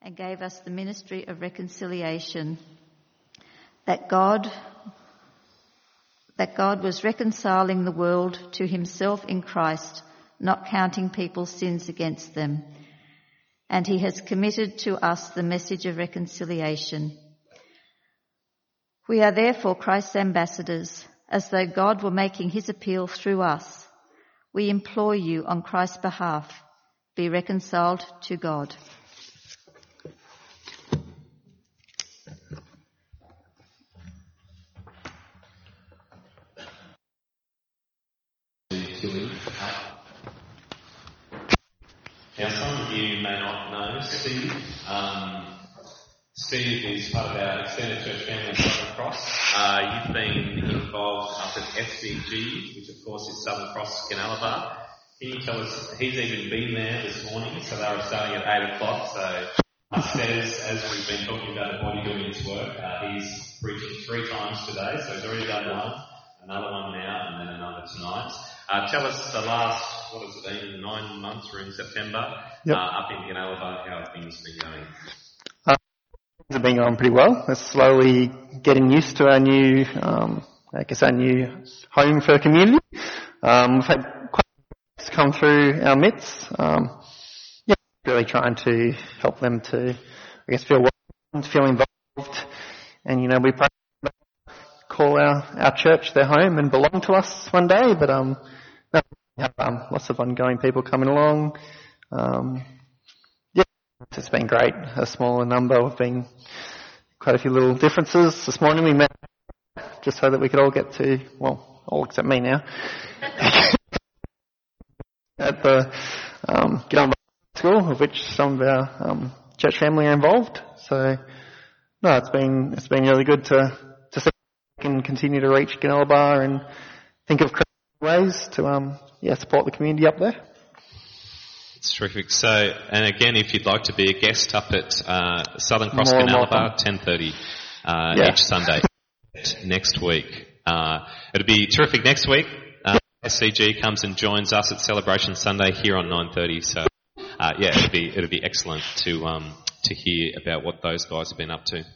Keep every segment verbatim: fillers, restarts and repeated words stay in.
and gave us the ministry of reconciliation, that God that God was reconciling the world to himself in Christ, not counting people's sins against them. And he has committed to us the message of reconciliation. We are therefore Christ's ambassadors, as though God were making his appeal through us. We implore you on Christ's behalf, be reconciled to God. Now, some of you may not know Steve. Um, Steve is part of our extended church family at Southern Cross. Uh, you've been involved up at S C G, which of course is Southern Cross Canalabar. Can you tell us, he's even been there this morning, so they were starting at eight o'clock, so upstairs, as we've been talking about the body doing its work, uh, he's preaching three times today, so he's already done one, another one now, and then another tonight. Uh, tell us the last, what has it been, nine months, we're in September, yep. uh, up in Canalabar, how have things been going? Uh, things have been going pretty well. We're slowly getting used to our new, um, I guess our new home for the community. Um, we've had quite a few come through our midst. Um, yeah, really trying to help them to, I guess, feel welcome, feel involved, and you know, we pray call our, our church their home and belong to us one day, but um, no, we have um, lots of ongoing people coming along. Um, yeah, it's been great. A smaller number. We've been quite a few little differences. This morning we met just so that we could all get to, well, all except me now, at the um, get on school, of which some of our um, church family are involved. So no, it's been it's been really good to to see. Can continue to reach Canalabar and think of creative ways to um yeah support the community up there. It's terrific. So, and again, if you'd like to be a guest up at uh, Southern Cross Canalabar, ten thirty uh, yeah. each Sunday next week. Uh, it'll be terrific next week. Uh, S C G comes and joins us at Celebration Sunday here on nine thirty. So, uh, yeah, it'll be it'll be excellent to um to hear about what those guys have been up to.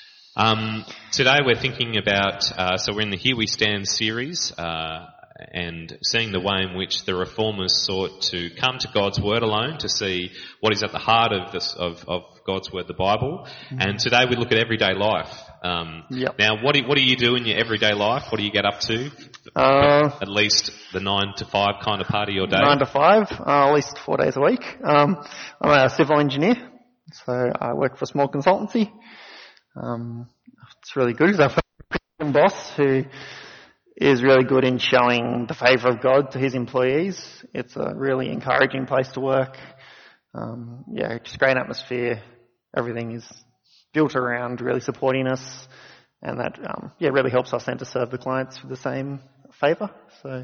Um, today we're thinking about, uh, so we're in the Here We Stand series, uh, and seeing the way in which the Reformers sought to come to God's Word alone to see what is at the heart of this, of, of God's Word, the Bible. Mm-hmm. And today we look at everyday life. Um, yep. Now, what do, what do you do in your everyday life? What do you get up to? Uh, at least the nine to five kind of part of your day? Nine to five, uh, at least four days a week. Um, I'm a civil engineer, so I work for a small consultancy. Um, it's really good because I've got a Christian boss who is really good in showing the favour of God to his employees. It's a really encouraging place to work. Um, yeah, just great atmosphere. Everything is built around really supporting us, and that um, yeah really helps us then to serve the clients with the same favour. So,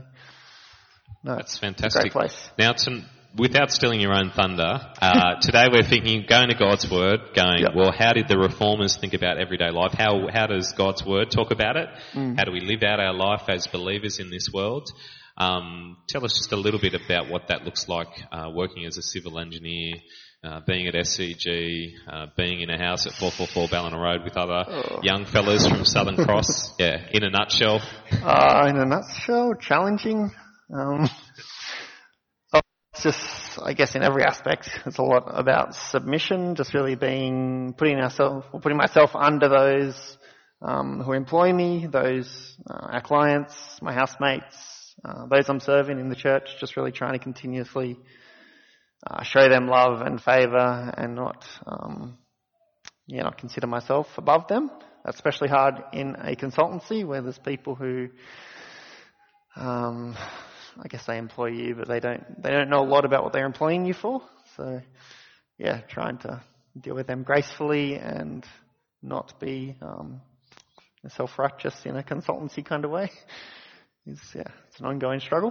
no, that's fantastic. It's a great place. Now, to, without stealing your own thunder, uh, today we're thinking, going to God's Word, going, yep. well, how did the Reformers think about everyday life? How how does God's Word talk about it? Mm. How do we live out our life as believers in this world? Um, tell us just a little bit about what that looks like, uh, working as a civil engineer, uh, being at S C G, uh, being in a house at four forty-four Ballina Road with other oh. young fellas from Southern Cross. Yeah, in a nutshell. Uh, in a nutshell, challenging. Um, It's just, I guess, in every aspect, it's a lot about submission, just really being, putting ourselves, putting myself under those um, who employ me, those, uh, our clients, my housemates, uh, those I'm serving in the church, just really trying to continuously uh, show them love and favour and not, um, yeah, not consider myself above them. That's especially hard in a consultancy where there's people who, um, I guess they employ you, but they don't they don't know a lot about what they're employing you for. So, yeah, trying to deal with them gracefully and not be um, self-righteous in a consultancy kind of way is, yeah, it's an ongoing struggle.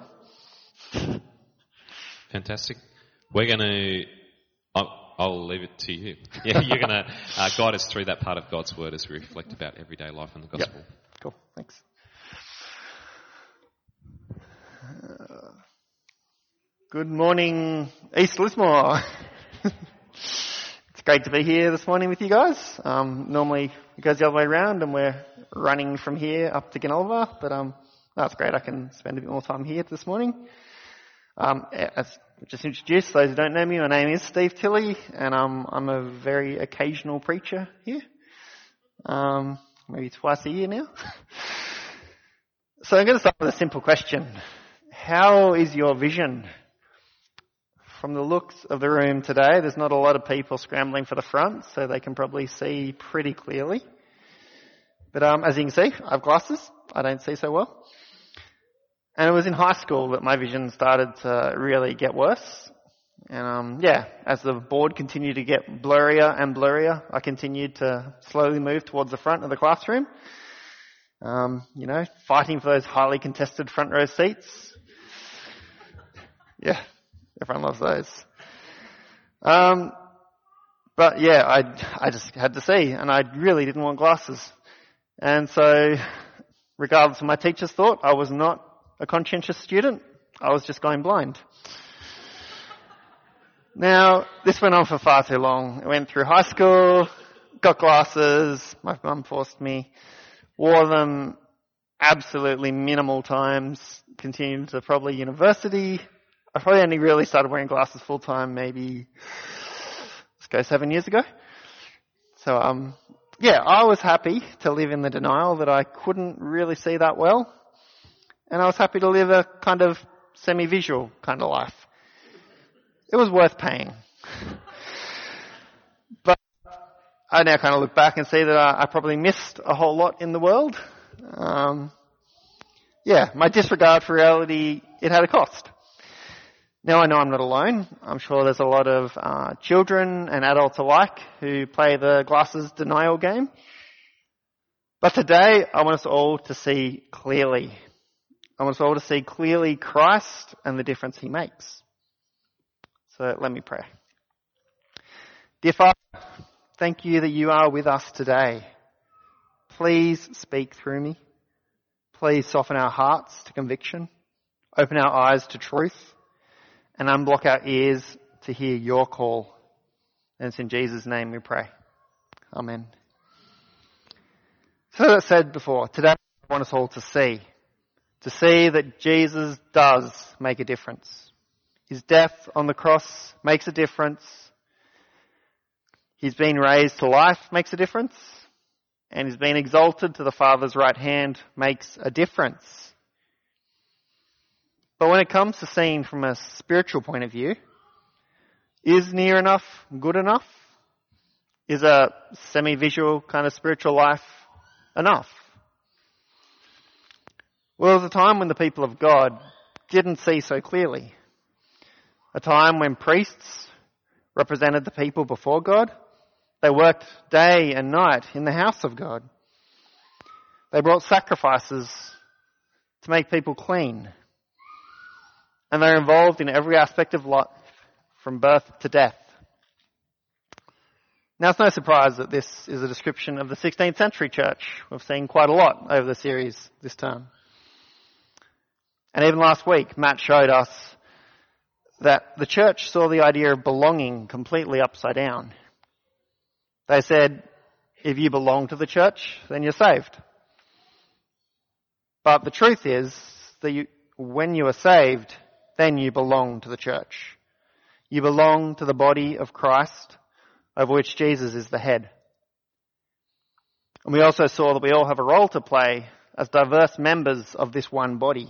Fantastic. We're going to, I'll, I'll leave it to you. Yeah, you're going to uh, guide us through that part of God's Word as we reflect about everyday life and the gospel. Yep. Cool. Thanks. Uh, good morning, East Lismore. It's great to be here this morning with you guys. Um, normally it goes the other way around and we're running from here up to Ginolva, but um, that's great. I can spend a bit more time here this morning. Um, as just introduced, those who don't know me, my name is Steve Tilley, and um, I'm a very occasional preacher here. Um, maybe twice a year now. So I'm going to start with a simple question. How is your vision? From the looks of the room today, there's not a lot of people scrambling for the front, so they can probably see pretty clearly. But um, as you can see, I have glasses. I don't see so well. And it was in high school that my vision started to really get worse. And um, yeah, as the board continued to get blurrier and blurrier, I continued to slowly move towards the front of the classroom. Um, you know, fighting for those highly contested front row seats. Yeah. Everyone loves those. Um, but yeah, I, I just had to see, and I really didn't want glasses. And so, regardless of my teacher's thought, I was not a conscientious student. I was just going blind. Now, this went on for far too long. I went through high school, got glasses, my mum forced me, wore them absolutely minimal times, continued to probably university. I probably only really started wearing glasses full time maybe, let's go seven years ago. So, um, yeah, I was happy to live in the denial that I couldn't really see that well. And I was happy to live a kind of semi-visual kind of life. It was worth paying. But I now kind of look back and see that I, I probably missed a whole lot in the world. Um, yeah, my disregard for reality, it had a cost. Now I know I'm not alone. I'm sure there's a lot of uh, children and adults alike who play the glasses denial game. But today I want us all to see clearly. I want us all to see clearly Christ and the difference he makes. So let me pray. Dear Father, thank you that you are with us today. Please speak through me. Please soften our hearts to conviction. Open our eyes to truth. And unblock our ears to hear your call. And it's in Jesus' name we pray. Amen. So as I said before, today I want us all to see. To see that Jesus does make a difference. His death on the cross makes a difference. He's been raised to life makes a difference. And he's been exalted to the Father's right hand makes a difference. But when it comes to seeing from a spiritual point of view, is near enough good enough? Is a semi-visual kind of spiritual life enough? Well, there was a time when the people of God didn't see so clearly. A time when priests represented the people before God. They worked day and night in the house of God. They brought sacrifices to make people clean. And they're involved in every aspect of life, from birth to death. Now, it's no surprise that this is a description of the sixteenth century church. We've seen quite a lot over the series this term. And even last week, Matt showed us that the church saw the idea of belonging completely upside down. They said, if you belong to the church, then you're saved. But the truth is that you, when you are saved, then you belong to the church. You belong to the body of Christ, over which Jesus is the head. And we also saw that we all have a role to play as diverse members of this one body.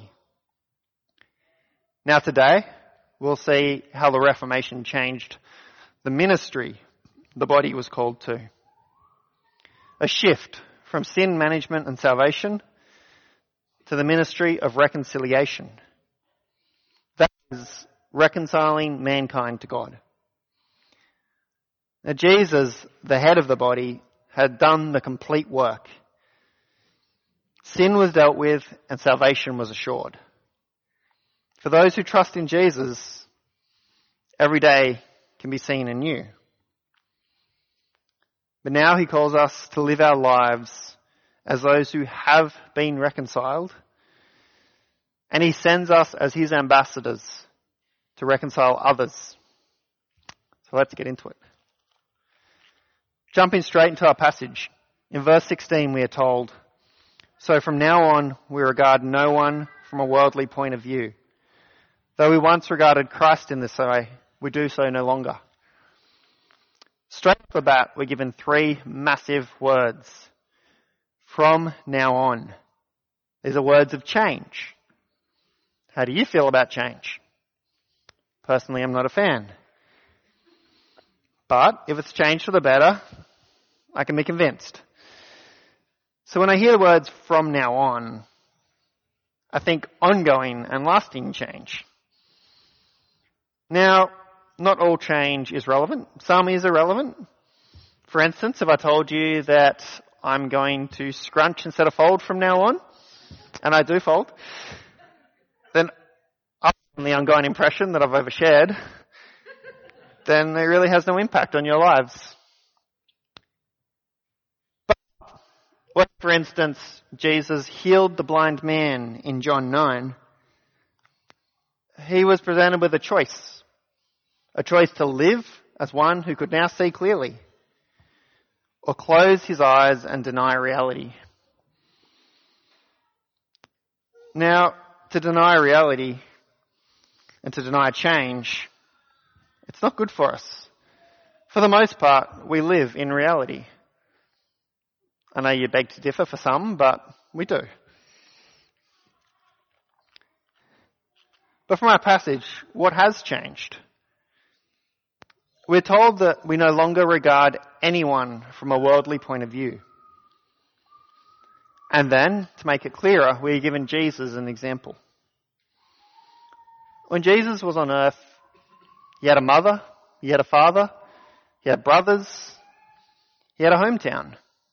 Now today, we'll see how the Reformation changed the ministry the body was called to. A shift from sin management and salvation to the ministry of reconciliation. That is reconciling mankind to God. Now Jesus, the head of the body, had done the complete work. Sin was dealt with and salvation was assured. For those who trust in Jesus, every day can be seen anew. But now he calls us to live our lives as those who have been reconciled, and he sends us as his ambassadors to reconcile others. So let's get into it. Jumping straight into our passage. In verse sixteen we are told, "So from now on we regard no one from a worldly point of view. Though we once regarded Christ in this way, we do so no longer." Straight off the bat, we're given three massive words. From now on. These are words of change. How do you feel about change? Personally, I'm not a fan. But if it's changed for the better, I can be convinced. So when I hear the words from now on, I think ongoing and lasting change. Now, not all change is relevant. Some is irrelevant. For instance, if I told you that I'm going to scrunch instead of fold from now on, and I do fold, then other than the ongoing impression that I've overshared, then it really has no impact on your lives. But what, for instance, Jesus healed the blind man in John nine, he was presented with a choice. A choice to live as one who could now see clearly, or close his eyes and deny reality. Now, to deny reality and to deny change, it's not good for us. For the most part, we live in reality. I know you beg to differ for some, but we do. But from our passage, what has changed? We're told that we no longer regard anyone from a worldly point of view. And then, to make it clearer, we're given Jesus as an example. When Jesus was on earth, he had a mother, he had a father, he had brothers, he had a hometown.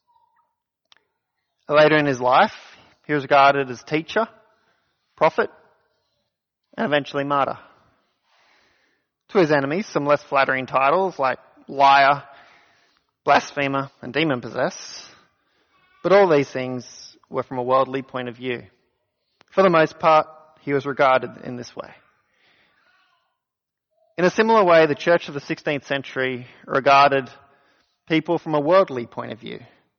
Later in his life, he was regarded as teacher, prophet, and eventually martyr. To his enemies, some less flattering titles like liar, blasphemer, and demon-possessed. But all these things were from a worldly point of view. For the most part, he was regarded in this way. In a similar way, the church of the sixteenth century regarded people from a worldly point of view.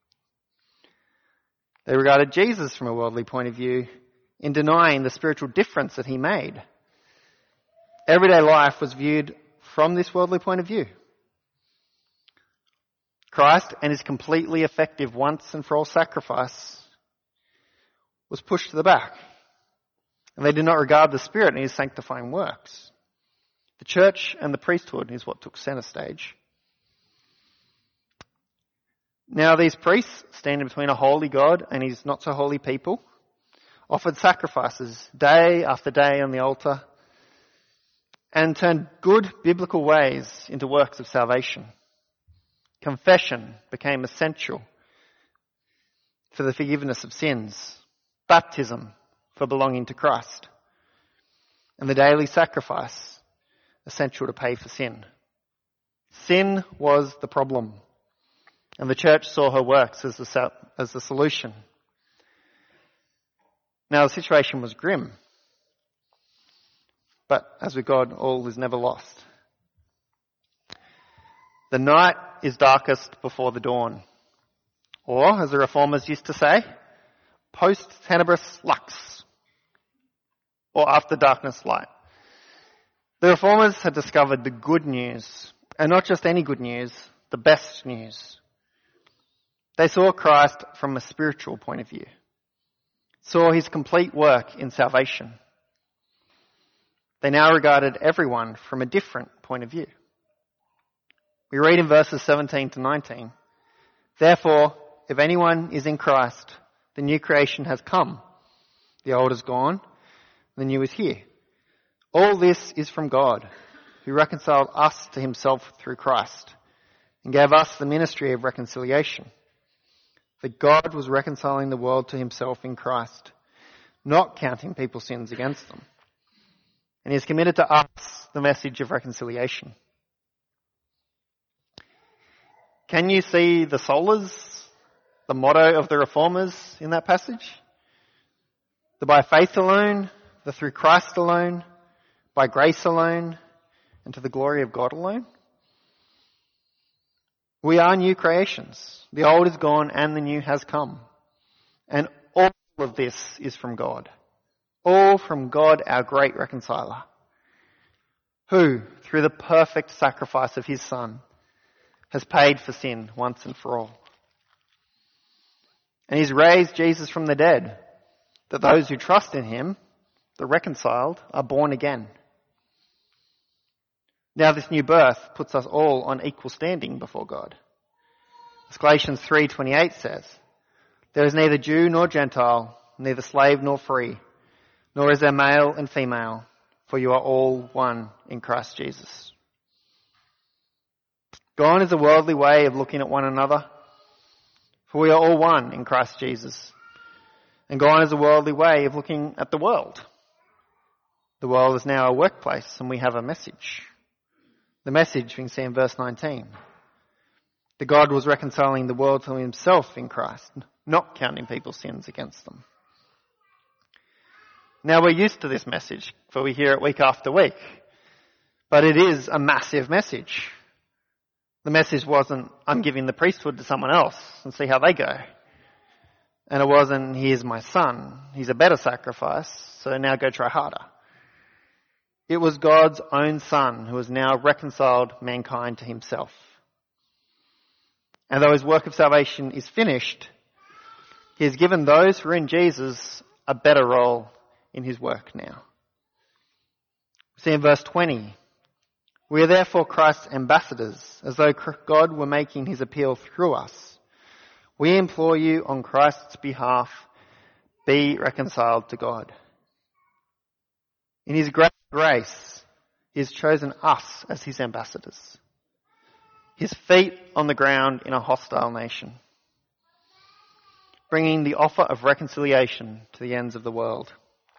They regarded Jesus from a worldly point of view in denying the spiritual difference that he made. Everyday life was viewed from this worldly point of view. Christ and his completely effective once and for all sacrifice was pushed to the back. And they did not regard the Spirit and his sanctifying works. The church and the priesthood is what took centre stage. Now these priests, standing between a holy God and his not so holy people, offered sacrifices day after day on the altar and turned good biblical ways into works of salvation. Confession became essential for the forgiveness of sins. Baptism for belonging to Christ. And the daily sacrifice essential to pay for sin. Sin was the problem. And the church saw her works as the, as the solution. Now the situation was grim. But as with God, all is never lost. The night is darkest before the dawn. Or, as the reformers used to say, post tenebris lux. Or after darkness light. The reformers had discovered the good news. And not just any good news, the best news. They saw Christ from a spiritual point of view. Saw his complete work in salvation. They now regarded everyone from a different point of view. We read in verses seventeen to nineteen, "Therefore, if anyone is in Christ, the new creation has come. The old is gone, the new is here. All this is from God, who reconciled us to himself through Christ, and gave us the ministry of reconciliation. For God was reconciling the world to himself in Christ, not counting people's sins against them. And he has committed to us the message of reconciliation." Can you see the solas, the motto of the reformers in that passage? The by faith alone, the through Christ alone, by grace alone, and to the glory of God alone? We are new creations. The old is gone and the new has come. And all of this is from God. All from God, our great reconciler, who, through the perfect sacrifice of his Son, has paid for sin once and for all. And he's raised Jesus from the dead, that those who trust in him, the reconciled, are born again. Now this new birth puts us all on equal standing before God. As Galatians three twenty-eight says, there is neither Jew nor Gentile, neither slave nor free, nor is there male and female, for you are all one in Christ Jesus. Gone is the worldly way of looking at one another, for we are all one in Christ Jesus. And gone is the worldly way of looking at the world. The world is now a workplace and we have a message. The message we can see in verse nineteen. That God was reconciling the world to himself in Christ, not counting people's sins against them. Now we're used to this message, for we hear it week after week. But it is a massive message. The message wasn't, I'm giving the priesthood to someone else and see how they go. And it wasn't, here's my son, he's a better sacrifice, so now go try harder. It was God's own Son who has now reconciled mankind to himself. And though his work of salvation is finished, he has given those who are in Jesus a better role in his work now. See in verse twenty, we are therefore Christ's ambassadors, as though God were making his appeal through us. We implore you on Christ's behalf, be reconciled to God. In his great grace, he has chosen us as his ambassadors. His feet on the ground in a hostile nation, bringing the offer of reconciliation to the ends of the world.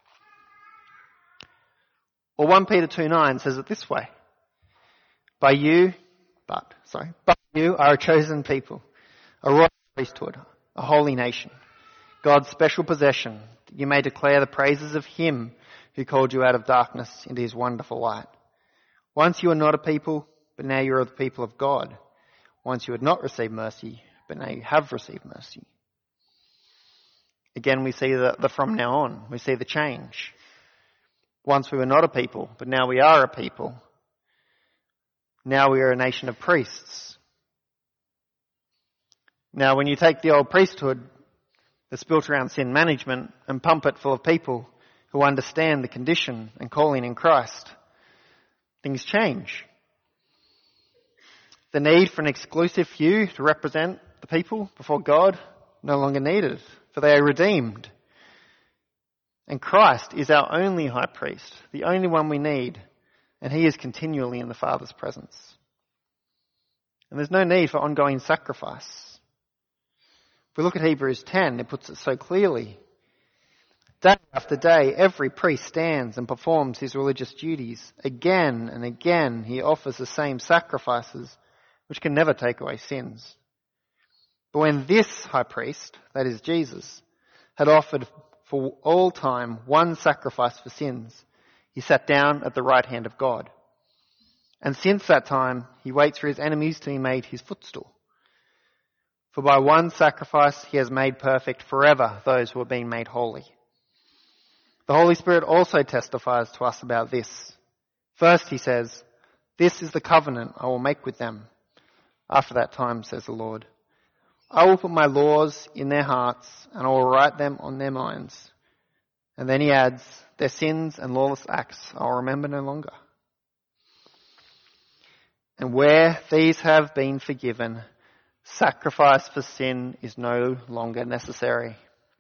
Or First Peter two nine says it this way, By you, but, sorry, but you are a chosen people, a royal priesthood, a holy nation, God's special possession, that you may declare the praises of him who called you out of darkness into his wonderful light. Once you were not a people, but now you are the people of God. Once you had not received mercy, but now you have received mercy. Again, we see the, the from now on. We see the change. Once we were not a people, but now we are a people. Now we are a nation of priests. Now, when you take the old priesthood that's built around sin management and pump it full of people who understand the condition and calling in Christ, things change. The need for an exclusive few to represent the people before God no longer needed, for they are redeemed. And Christ is our only high priest, the only one we need, and he is continually in the Father's presence. And there's no need for ongoing sacrifice. If we look at Hebrews ten, it puts it so clearly. Day after day, every priest stands and performs his religious duties. Again and again, he offers the same sacrifices, which can never take away sins. But when this high priest, that is Jesus, had offered for all time one sacrifice for sins, he sat down at the right hand of God. And since that time, he waits for his enemies to be made his footstool. For by one sacrifice he has made perfect forever those who are being made holy. The Holy Spirit also testifies to us about this. First he says, this is the covenant I will make with them. After that time, says the Lord, I will put my laws in their hearts and I will write them on their minds. And then he adds, their sins and lawless acts I will remember no longer. And where these have been forgiven, sacrifice for sin is no longer necessary.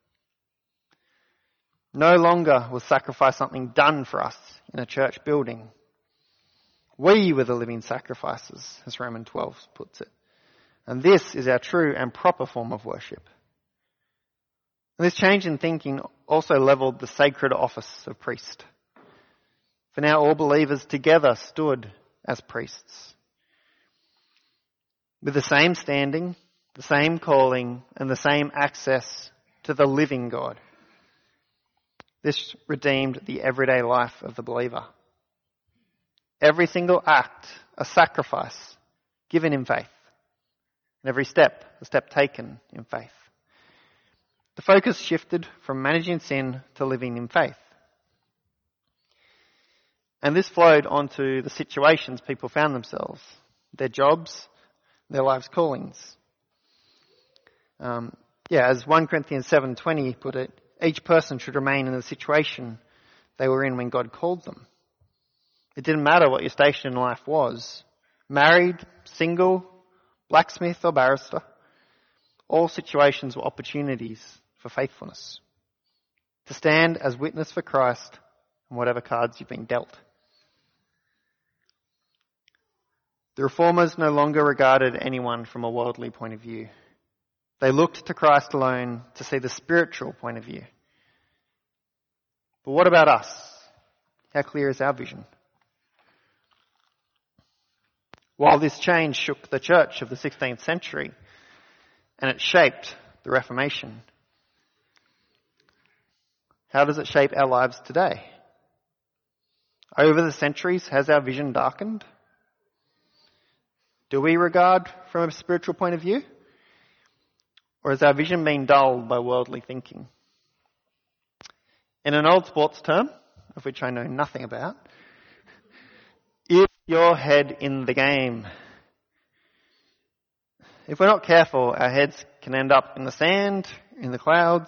No longer will sacrifice something done for us in a church building. We were the living sacrifices, as Romans twelve puts it. And this is our true and proper form of worship. And this change in thinking also levelled the sacred office of priest. For now all believers together stood as priests, with the same standing, the same calling, and the same access to the living God. This redeemed the everyday life of the believer. Every single act, a sacrifice given in faith. and every step, a step taken in faith. The focus shifted from managing sin to living in faith. And this flowed onto the situations people found themselves, their jobs, their life's callings. Um, yeah, as First Corinthians seven twenty put it, each person should remain in the situation they were in when God called them. It didn't matter what your station in life was. Married, single, blacksmith or barrister. All situations were opportunities for faithfulness. To stand as witness for Christ on whatever cards you've been dealt. The Reformers no longer regarded anyone from a worldly point of view. They looked to Christ alone to see the spiritual point of view. But what about us? How clear is our vision? While this change shook the church of the sixteenth century and it shaped the Reformation, how does it shape our lives today? Over the centuries, has our vision darkened? Do we regard from a spiritual point of view? Or has our vision been dulled by worldly thinking? In an old sports term, of which I know nothing about, is your head in the game? If we're not careful, our heads can end up in the sand, in the clouds,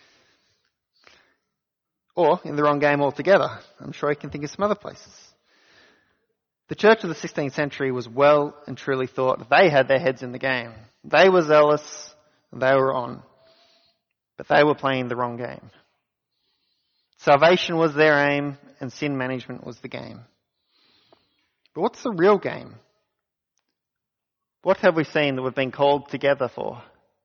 or in the wrong game altogether. I'm sure you can think of some other places. The church of the sixteenth century was well and truly thought they had their heads in the game. They were zealous, they were on, but they were playing the wrong game. Salvation was their aim and sin management was the game. But what's the real game? What have we seen that we've been called together for?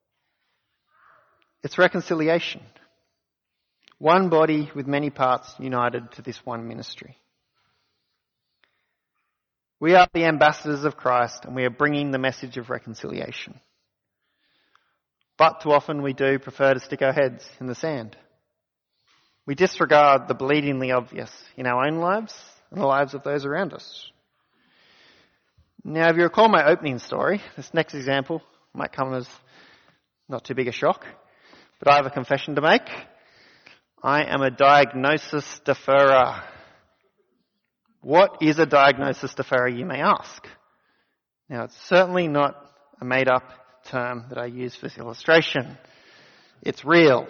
It's reconciliation. One body with many parts united to this one ministry. We are the ambassadors of Christ and we are bringing the message of reconciliation. But too often we do prefer to stick our heads in the sand. We disregard the bleedingly obvious in our own lives and the lives of those around us. Now, if you recall my opening story, this next example might come as not too big a shock, but I have a confession to make. I am a diagnosis deferrer. What is a diagnosis deferrer, you may ask? Now, it's certainly not a made-up term that I use for this illustration. It's real.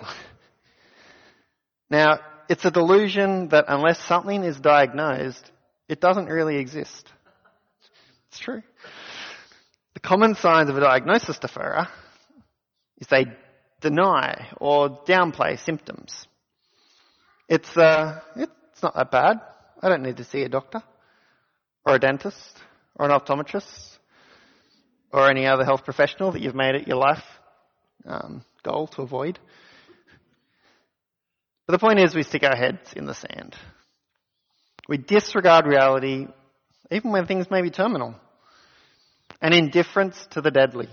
Now, it's a delusion that unless something is diagnosed, it doesn't really exist. It's true. The common signs of a diagnosis deferrer is they deny or downplay symptoms. It's uh, it's not that bad. I don't need to see a doctor or a dentist or an optometrist or any other health professional that you've made it your life um, goal to avoid. But the point is we stick our heads in the sand. We disregard reality even when things may be terminal. And indifference to the deadly.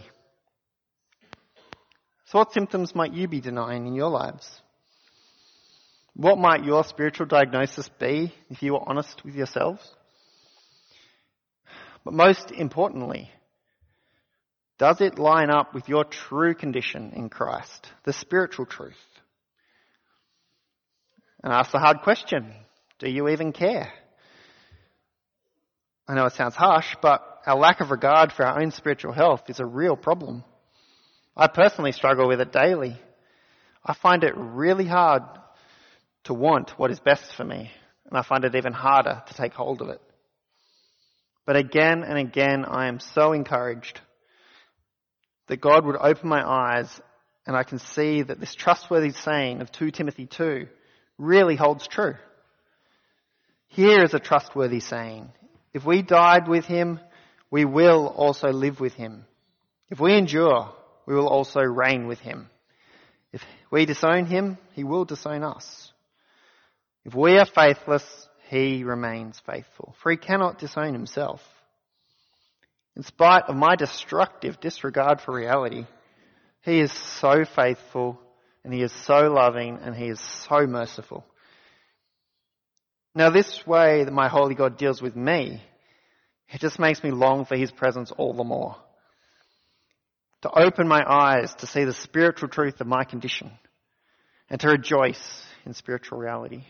So what symptoms might you be denying in your lives? What might your spiritual diagnosis be if you were honest with yourselves? But most importantly, does it line up with your true condition in Christ, the spiritual truth? And ask the hard question, do you even care? I know it sounds harsh, but our lack of regard for our own spiritual health is a real problem. I personally struggle with it daily. I find it really hard to want what is best for me, and I find it even harder to take hold of it. But again and again, I am so encouraged that God would open my eyes and I can see that this trustworthy saying of Second Timothy two really holds true. Here is a trustworthy saying. If we died with him, we will also live with him. If we endure, we will also reign with him. If we disown him, he will disown us. If we are faithless, he remains faithful, for he cannot disown himself. In spite of my destructive disregard for reality, he is so faithful and he is so loving and he is so merciful. Now this way that my holy God deals with me, it just makes me long for his presence all the more. to open my eyes to see the spiritual truth of my condition, and to rejoice in spiritual reality.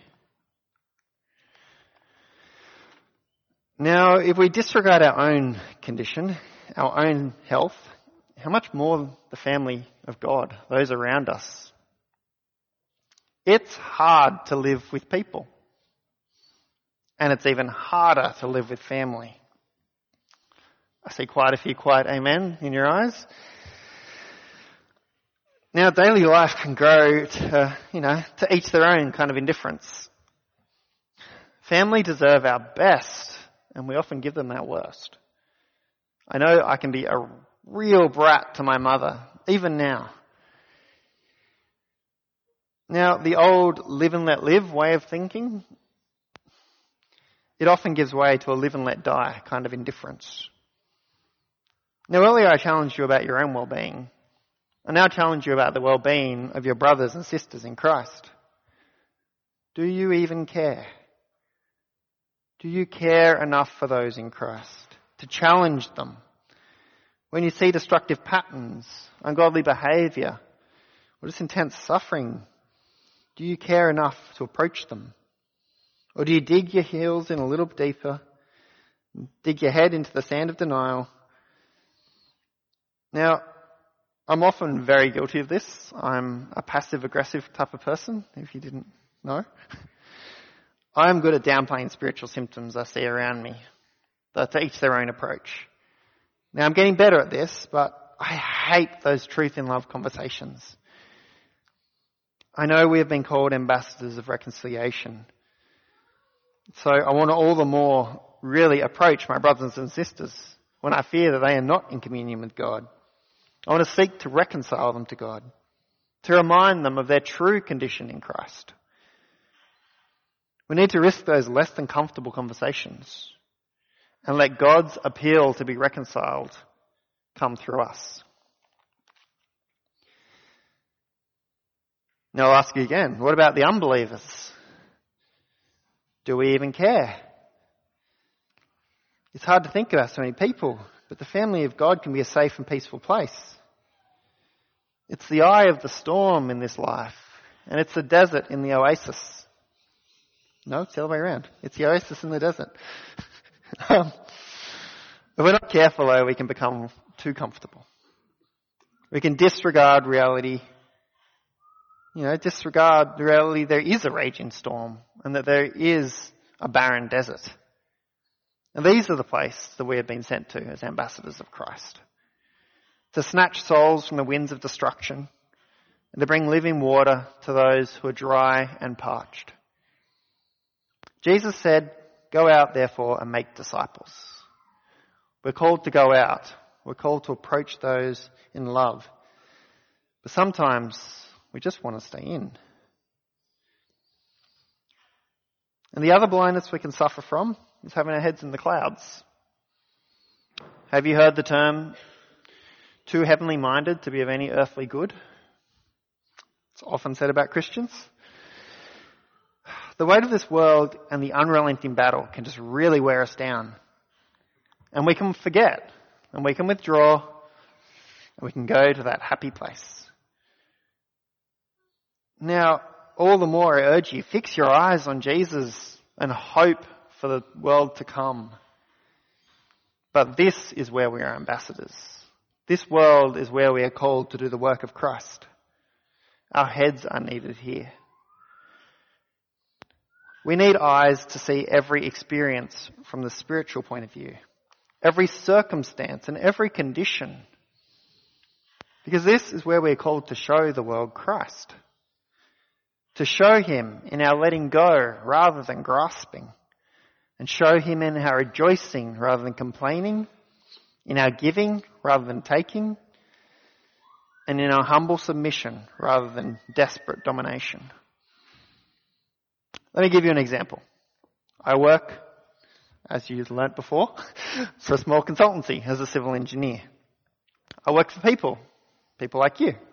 Now, if we disregard our own condition, our own health, how much more the family of God, those around us? It's hard to live with people. And it's even harder to live with family. I see quite a few quiet amen in your eyes. Now, daily life can grow to, you know, to each their own kind of indifference. Family deserve our best, and we often give them our worst. I know I can be a real brat to my mother, even now. Now, the old live and let live way of thinking, it often gives way to a live and let die kind of indifference. Now, earlier I challenged you about your own well-being. I now challenge you about the well-being of your brothers and sisters in Christ. Do you even care? Do you care enough for those in Christ to challenge them? When you see destructive patterns, ungodly behaviour, or just intense suffering, do you care enough to approach them? Or do you dig your heels in a little deeper, dig your head into the sand of denial? Now, I'm often very guilty of this. I'm a passive-aggressive type of person, if you didn't know. I'm good at downplaying spiritual symptoms I see around me. To each their own approach. Now, I'm getting better at this, but I hate those truth in love conversations. I know we have been called ambassadors of reconciliation. So I want to all the more really approach my brothers and sisters when I fear that they are not in communion with God. I want to seek to reconcile them to God, to remind them of their true condition in Christ. We need to risk those less than comfortable conversations and let God's appeal to be reconciled come through us. Now I'll ask you again, what about the unbelievers? Do we even care? It's hard to think about so many people, but the family of God can be a safe and peaceful place. It's the eye of the storm in this life, and it's the desert in the oasis. No, it's the other way around. It's the oasis in the desert. um, if we're not careful, though, we can become too comfortable. We can disregard reality. You know, disregard the reality there is a raging storm and that there is a barren desert. And these are the places that we have been sent to as ambassadors of Christ. To snatch souls from the winds of destruction and to bring living water to those who are dry and parched. Jesus said, "Go out, therefore, and make disciples." We're called to go out. We're called to approach those in love. But sometimes we just want to stay in. And the other blindness we can suffer from is having our heads in the clouds. Have you heard the term, too heavenly minded to be of any earthly good? It's often said about Christians. The weight of this world and the unrelenting battle can just really wear us down. And we can forget, and we can withdraw, and we can go to that happy place. Now, all the more I urge you, fix your eyes on Jesus and hope for the world to come. But this is where we are ambassadors. This world is where we are called to do the work of Christ. Our heads are needed here. We need eyes to see every experience from the spiritual point of view, every circumstance and every condition. Because this is where we are called to show the world Christ. To show him in our letting go rather than grasping. And show him in our rejoicing rather than complaining. In our giving rather than taking. And in our humble submission rather than desperate domination. Let me give you an example. I work, as you've learnt before, for a small consultancy as a civil engineer. I work for people, people like you.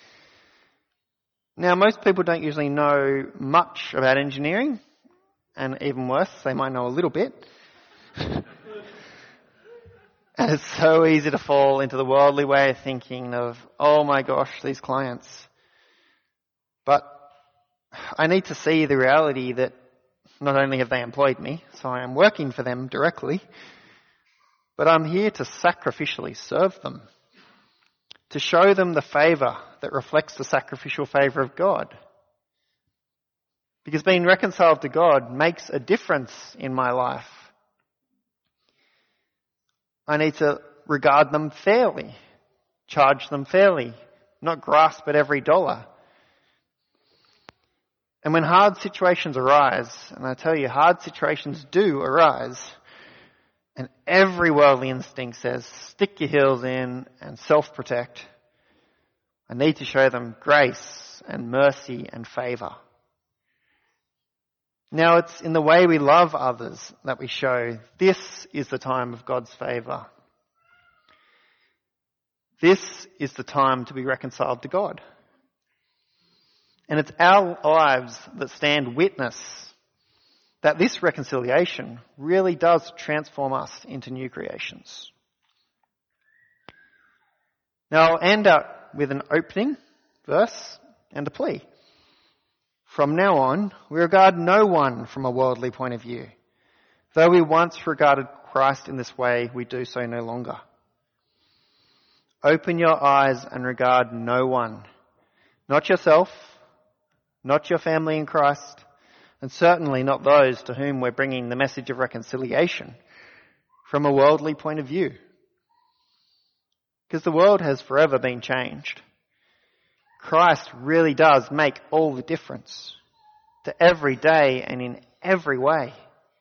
Now, most people don't usually know much about engineering, and even worse, they might know a little bit. And it's so easy to fall into the worldly way of thinking of, oh my gosh, these clients. But I need to see the reality that not only have they employed me, so I am working for them directly, but I'm here to sacrificially serve them, to show them the favour that reflects the sacrificial favour of God. Because being reconciled to God makes a difference in my life. I need to regard them fairly, charge them fairly, not grasp at every dollar. And when hard situations arise, and I tell you, hard situations do arise, and every worldly instinct says, stick your heels in and self-protect, I need to show them grace and mercy and favour. Now it's in the way we love others that we show this is the time of God's favour. This is the time to be reconciled to God. And it's our lives that stand witness that this reconciliation really does transform us into new creations. Now I'll end up with an opening verse and a plea. From now on, we regard no one from a worldly point of view. Though we once regarded Christ in this way, we do so no longer. Open your eyes and regard no one. Not yourself, not your family in Christ, and certainly not those to whom we're bringing the message of reconciliation from a worldly point of view. Because the world has forever been changed. Christ really does make all the difference to every day and in every way.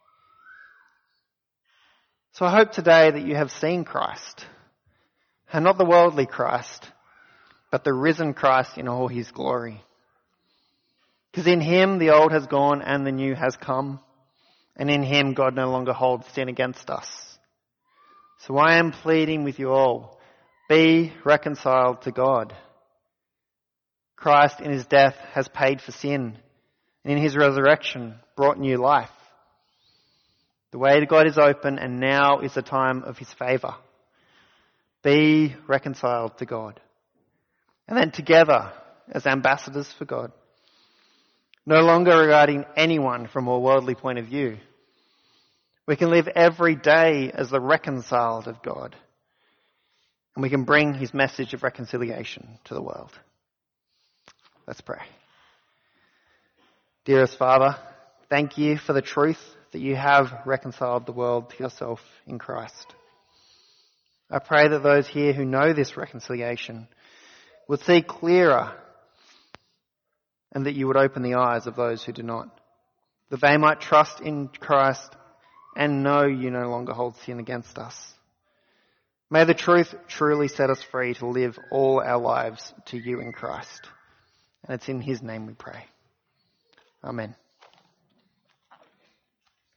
So I hope today that you have seen Christ, and not the worldly Christ, but the risen Christ in all his glory. Because in him the old has gone and the new has come, and in him God no longer holds sin against us. So I am pleading with you all, be reconciled to God. Christ in his death has paid for sin, and in his resurrection brought new life. The way to God is open, and now is the time of his favour. Be reconciled to God. And then together, as ambassadors for God, no longer regarding anyone from a worldly point of view, we can live every day as the reconciled of God, and we can bring his message of reconciliation to the world. Let's pray. Dearest Father, thank you for the truth that you have reconciled the world to yourself in Christ. I pray that those here who know this reconciliation would see clearer, and that you would open the eyes of those who do not, that they might trust in Christ and know you no longer hold sin against us. May the truth truly set us free to live all our lives to you in Christ. And it's in his name we pray. Amen.